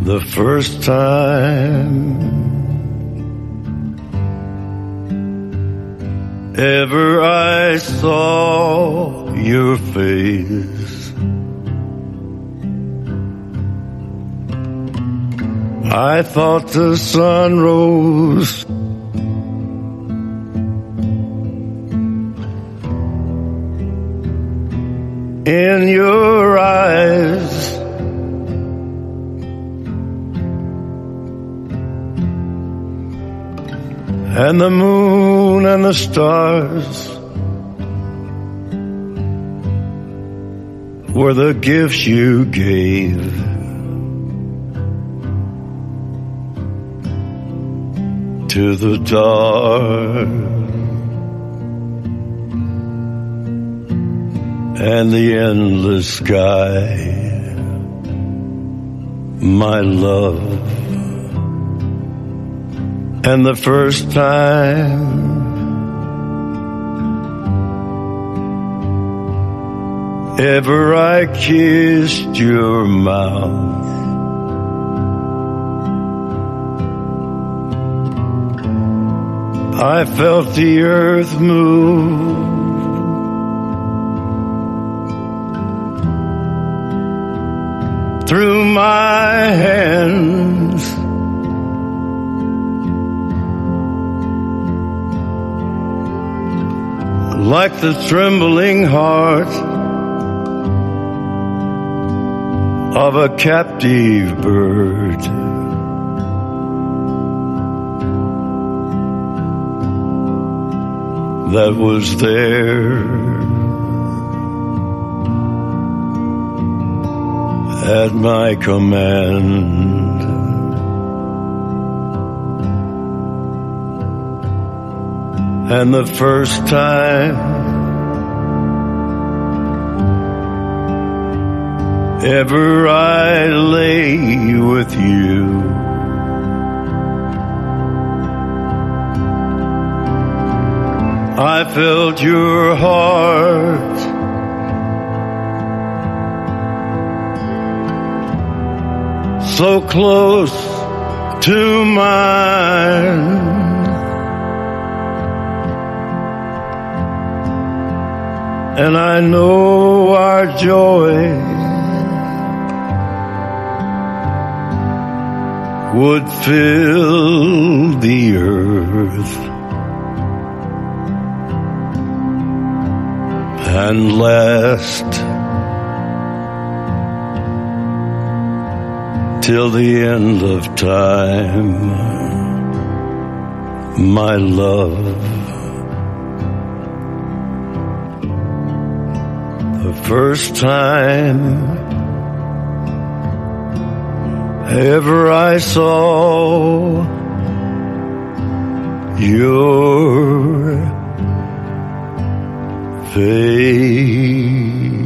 the first time ever I saw your face, I thought the sun rose in your eyes, and the moon and the stars were the gifts you gave. To the dark and the endless sky, my love. And the first time ever I kissed your mouth, I felt the earth move through my hands, like the trembling heart of a captive bird. That was there at my command. And the first time ever I lay with you, I felt your heart so close to mine, and I know our joy would fill the earth and last till the end of time, my love. The first time ever I saw your face.